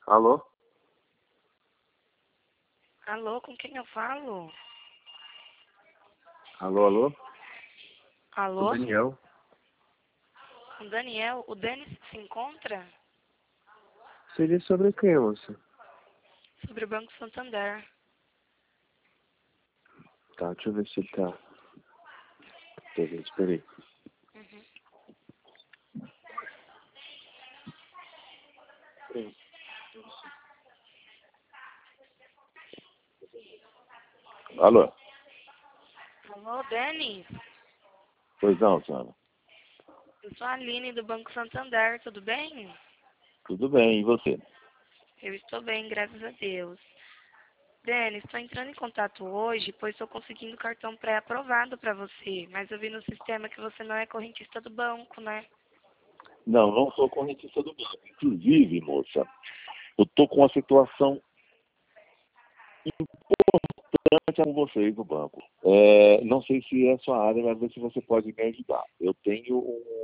Alô? Alô, com quem eu falo? Alô, alô? Alô? O Daniel. O Daniel, o Denis se encontra? Seria sobre quem, moça? Sobre o Banco Santander. Tá, deixa eu ver se ele tá. Espera aí. Alô? Alô, Denis? Pois não, Sandra. Eu sou a Aline do Banco Santander, tudo bem? Tudo bem, e você? Eu estou bem, graças a Deus. Denis, estou entrando em contato hoje, pois estou conseguindo cartão pré-aprovado para você, mas eu vi no sistema que você não é correntista do banco, né? Não, não sou correntista do banco. Inclusive, moça, eu tô com uma situação importante com vocês no banco. Não sei se é a sua área, mas ver se você pode me ajudar. Eu tenho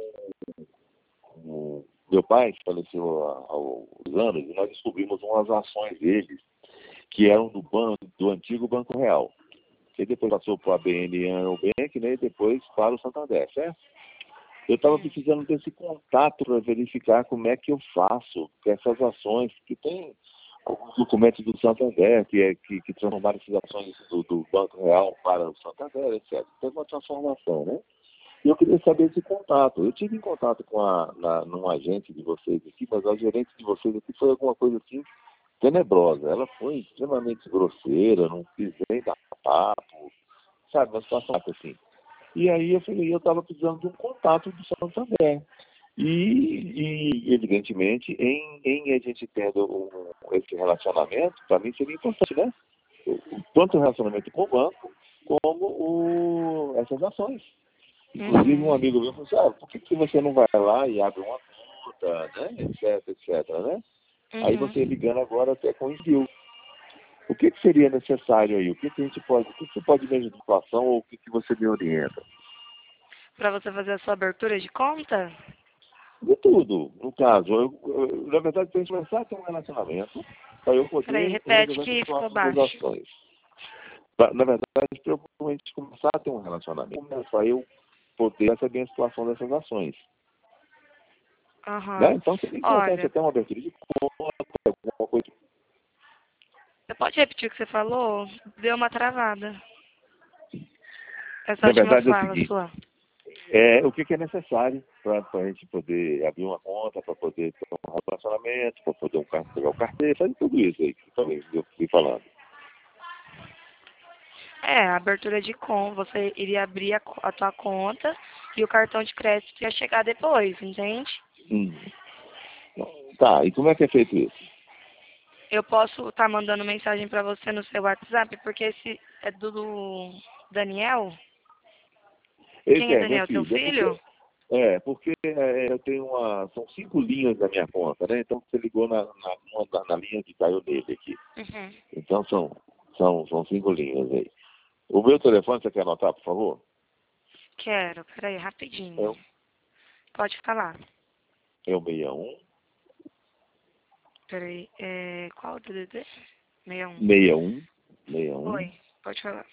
meu pai faleceu há uns anos e nós descobrimos umas ações dele que eram do antigo Banco Real, que depois passou para a BN Bank, né, e depois para o Santander, certo? Eu estava precisando desse contato para verificar como é que eu faço essas ações, que tem alguns documentos do Santander, que transformaram essas ações do Banco Real para o Santander, etc. Teve uma transformação, né? E eu queria saber esse contato. Eu tive em contato com num agente de vocês aqui, mas a gerente de vocês aqui foi alguma coisa assim tenebrosa. Ela foi extremamente grosseira, não quis nem dar papo, sabe, uma situação assim. E aí eu falei, eu estava precisando de um contato do Santander. Evidentemente, em a gente tendo esse relacionamento, para mim seria importante, né? Tanto o relacionamento com o banco, como essas ações. Inclusive, um amigo meu falou assim, por que você não vai lá e abre uma conta, né? Etc, etc, né? Aí você ligando agora até com o envio. O que seria necessário aí? O que a gente pode, o que você pode me ajudar com a situação ou o que você me orienta? Para você fazer a sua abertura de conta? De tudo, no caso. Na verdade, para a gente começar a ter um relacionamento, para eu Peraí, poder repete resolver essa que ficou situação das baixo. ações. Na verdade, para a gente começar a ter um relacionamento, para eu poder saber a situação dessas ações. Né? Então, seria importante Olha, até uma abertura de conta, alguma coisa. você pode repetir o que você falou? Deu uma travada. Essa Na última verdade, é o fala seguinte. sua. O que é necessário para a gente poder abrir uma conta, para poder ter um relacionamento, para poder pegar o carteiro, fazer tudo isso aí que eu fui falando. A abertura de conta, você iria abrir a tua conta e o cartão de crédito ia chegar depois, entende? Tá, e como é que é feito isso? Eu posso estar mandando mensagem para você no seu WhatsApp, porque esse é do Daniel? Quem Esse é é meu Daniel? Teu filho. filho? Porque eu tenho são 5 linhas da minha conta, né? Então você ligou na linha que caiu nele aqui. Então são 5 linhas aí. O meu telefone, você quer anotar, por favor? Quero, peraí, rapidinho. Pode falar. É o 61 Peraí, qual o DDD? 61. 61 Oi, pode falar.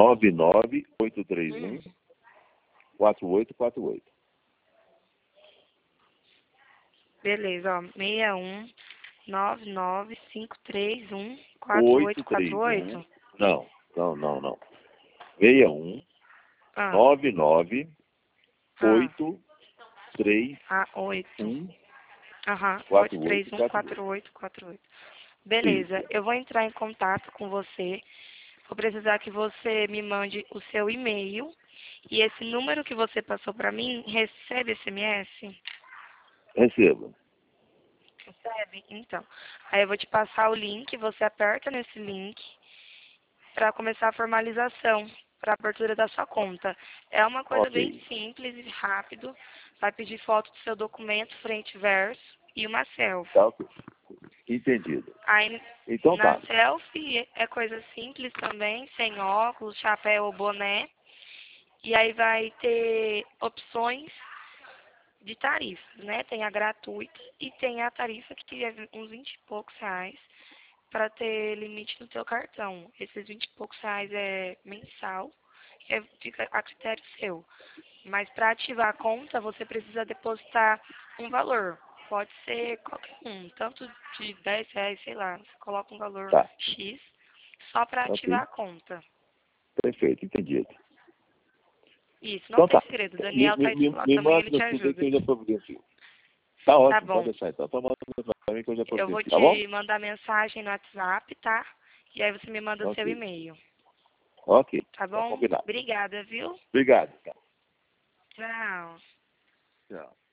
99831 4848. Beleza, ó, 61 99531 831. 4848. Não. 61 Ah, 99 ah, 8. 831 Aham, 4848. 8314848. Beleza, Isso. eu vou entrar em contato com você. Vou precisar que você me mande o seu e-mail. E esse número que você passou para mim, recebe SMS? Receba. Recebe? Então. Aí eu vou te passar o link, você aperta nesse link para começar a formalização, para a abertura da sua conta. É uma coisa bem Ok. simples e rápido. Vai pedir foto do seu documento, frente e verso, e uma selfie. Tá, ok. Entendido. Aí Então na tá. selfie é coisa simples também, sem óculos, chapéu ou boné. E aí vai ter opções de tarifas, né? Tem a gratuita e tem a tarifa que é uns 20 e poucos reais para ter limite no teu cartão. Esses 20 e poucos reais é mensal, fica a critério seu. Mas para ativar a conta, você precisa depositar um valor. Pode ser qualquer um, tanto de 10 reais, sei lá. Você coloca um valor Tá, X só para ativar ok. a conta. Perfeito, entendido. Isso, não Então tem tá. segredo. O Me, Daniel tá me, aí do me, seu lado me também, manda ele te tudo aí ajuda. que eu já providencio. Tá Tá ótimo, pode bom. deixar então. Então manda pra mim que eu já Eu vou providencio, tá bom? te mandar mensagem no WhatsApp, tá? E aí você me manda seu Ok. e-mail. Ok, Tá tá bom? combinado. Obrigada, viu? Obrigado. Tchau. Tchau.